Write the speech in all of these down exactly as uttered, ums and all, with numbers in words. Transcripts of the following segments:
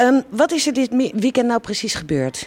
Um, wat is er dit weekend nou precies gebeurd?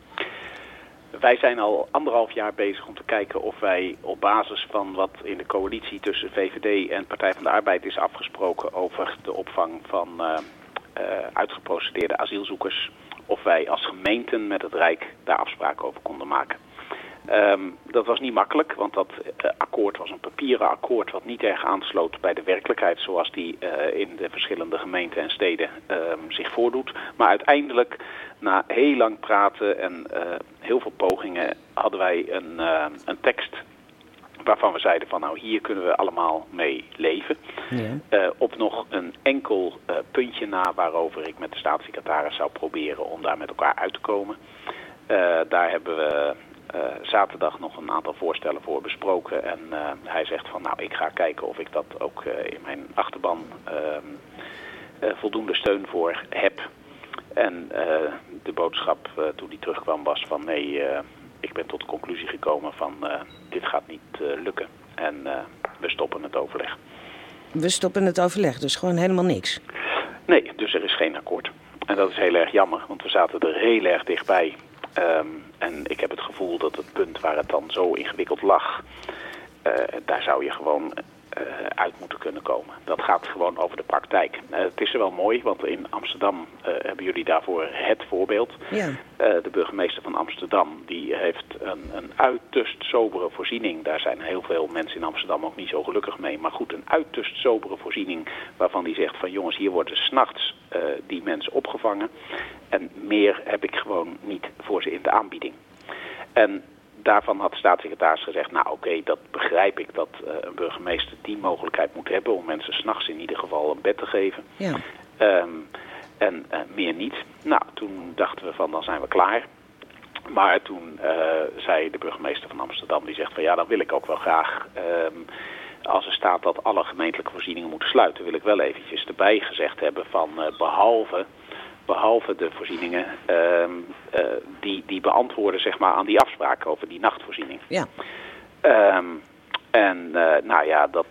Wij zijn al anderhalf jaar bezig om te kijken of wij op basis van wat in de coalitie tussen V V D en Partij van de Arbeid is afgesproken over de opvang van uh, uh, uitgeprocedeerde asielzoekers, of wij als gemeenten met het Rijk daar afspraken over konden maken. Um, dat was niet makkelijk, want dat uh, akkoord was een papieren akkoord wat niet erg aansloot bij de werkelijkheid zoals die uh, in de verschillende gemeenten en steden uh, zich voordoet. Maar uiteindelijk, na heel lang praten en uh, heel veel pogingen, hadden wij een, uh, een tekst waarvan we zeiden van nou hier kunnen we allemaal mee leven. Ja. Uh, op nog een enkel uh, puntje na waarover ik met de staatssecretaris zou proberen om daar met elkaar uit te komen. Uh, daar hebben we Uh, zaterdag nog een aantal voorstellen voor besproken. En uh, hij zegt van nou ik ga kijken of ik dat ook uh, in mijn achterban uh, uh, voldoende steun voor heb. En uh, de boodschap uh, toen hij terugkwam was van nee, uh, ik ben tot de conclusie gekomen van uh, dit gaat niet uh, lukken. En uh, we stoppen het overleg. We stoppen het overleg, dus gewoon helemaal niks? Nee, dus er is geen akkoord. En dat is heel erg jammer, want we zaten er heel erg dichtbij. Um, en ik heb het gevoel dat het punt waar het dan zo ingewikkeld lag, uh, daar zou je gewoon uh, uit moeten kunnen komen. Dat gaat gewoon over de praktijk. Uh, het is er wel mooi, want in Amsterdam uh, hebben jullie daarvoor het voorbeeld. Ja. Uh, de burgemeester van Amsterdam die heeft een, een uiterst sobere voorziening. Daar zijn heel veel mensen in Amsterdam ook niet zo gelukkig mee. Maar goed, een uiterst sobere voorziening waarvan die zegt van jongens, hier worden 's nachts uh, die mensen opgevangen. En meer heb ik gewoon niet voor ze in de aanbieding. En daarvan had de staatssecretaris gezegd, nou oké, okay, dat begrijp ik dat uh, een burgemeester die mogelijkheid moet hebben om mensen 's nachts in ieder geval een bed te geven. Ja. Um, en uh, meer niet. Nou, toen dachten we van dan zijn we klaar. Maar toen uh, zei de burgemeester van Amsterdam, die zegt van ja, dan wil ik ook wel graag. Um, als er staat dat alle gemeentelijke voorzieningen moeten sluiten, wil ik wel eventjes erbij gezegd hebben van uh, behalve... Behalve de voorzieningen uh, uh, die, die beantwoorden zeg maar, aan die afspraak over die nachtvoorziening. Ja. Um, en uh, nou ja, dat,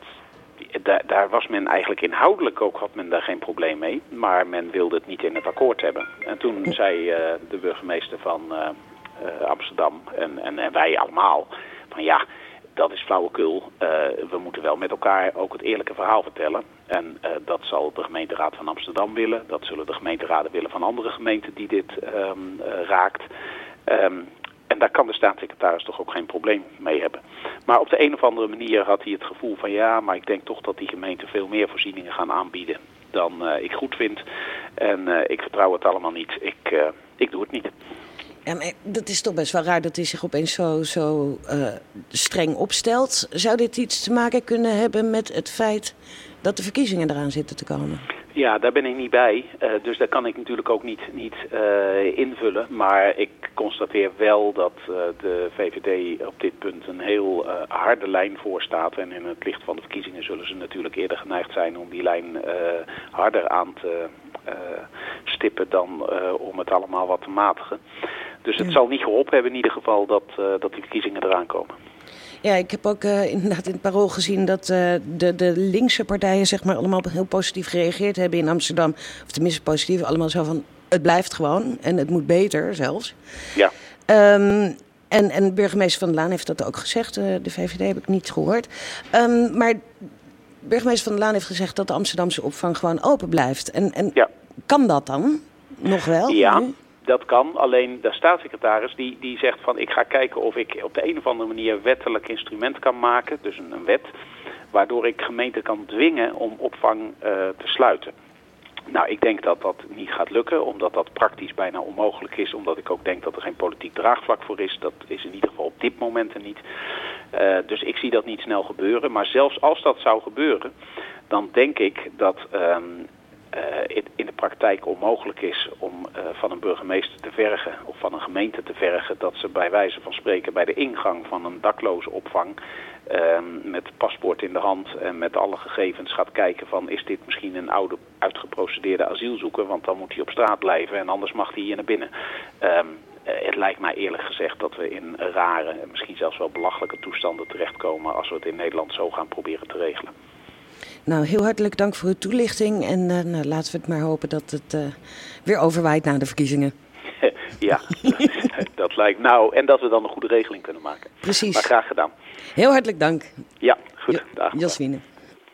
da, daar was men eigenlijk inhoudelijk ook, had men daar geen probleem mee. Maar men wilde het niet in het akkoord hebben. En toen zei uh, de burgemeester van uh, uh, Amsterdam en, en, en wij allemaal van ja, dat is flauwekul. Uh, we moeten wel met elkaar ook het eerlijke verhaal vertellen. En uh, dat zal de gemeenteraad van Amsterdam willen. Dat zullen de gemeenteraden willen van andere gemeenten die dit um, uh, raakt. Um, en daar kan de staatssecretaris toch ook geen probleem mee hebben. Maar op de een of andere manier had hij het gevoel van ja, maar ik denk toch dat die gemeenten veel meer voorzieningen gaan aanbieden dan uh, ik goed vind. En uh, ik vertrouw het allemaal niet. Ik, uh, ik doe het niet. Ja, maar dat is toch best wel raar dat hij zich opeens zo, zo uh, streng opstelt. Zou dit iets te maken kunnen hebben met het feit dat de verkiezingen eraan zitten te komen? Ja, daar ben ik niet bij. Uh, dus daar kan ik natuurlijk ook niet, niet uh, invullen. Maar ik constateer wel dat uh, de V V D op dit punt een heel uh, harde lijn voorstaat. En in het licht van de verkiezingen zullen ze natuurlijk eerder geneigd zijn om die lijn uh, harder aan te uh, stippen dan uh, om het allemaal wat te matigen. Dus het ja. zal niet geholpen hebben in ieder geval dat, uh, dat die verkiezingen eraan komen. Ja, ik heb ook uh, inderdaad in het Parool gezien dat uh, de, de linkse partijen zeg maar allemaal heel positief gereageerd hebben in Amsterdam. Of tenminste positief, allemaal zo van het blijft gewoon en het moet beter zelfs. Ja. Um, en, en burgemeester Van der Laan heeft dat ook gezegd. Uh, de V V D heb ik niet gehoord. Um, maar burgemeester Van der Laan heeft gezegd dat de Amsterdamse opvang gewoon open blijft. En, en ja. kan dat dan nog wel? Ja. Nu? Dat kan, alleen de staatssecretaris die, die zegt van ik ga kijken of ik op de een of andere manier wettelijk instrument kan maken, dus een, een wet, waardoor ik gemeenten kan dwingen om opvang uh, te sluiten. Nou, ik denk dat dat niet gaat lukken, omdat dat praktisch bijna onmogelijk is, omdat ik ook denk dat er geen politiek draagvlak voor is. Dat is in ieder geval op dit moment niet. Uh, dus ik zie dat niet snel gebeuren, maar zelfs als dat zou gebeuren, dan denk ik dat Um, Uh, in, in de praktijk onmogelijk is om uh, van een burgemeester te vergen of van een gemeente te vergen dat ze bij wijze van spreken bij de ingang van een dakloze opvang uh, met paspoort in de hand en met alle gegevens gaat kijken van is dit misschien een oude uitgeprocedeerde asielzoeker, want dan moet hij op straat blijven en anders mag hij hier naar binnen. Um, uh, het lijkt mij eerlijk gezegd dat we in rare en misschien zelfs wel belachelijke toestanden terechtkomen als we het in Nederland zo gaan proberen te regelen. Nou, heel hartelijk dank voor uw toelichting. En uh, nou, laten we het maar hopen dat het uh, weer overwaait na de verkiezingen. Ja, dat lijkt nou. En dat we dan een goede regeling kunnen maken. Precies. Maar graag gedaan. Heel hartelijk dank. Ja, goed. Dag. Joswine.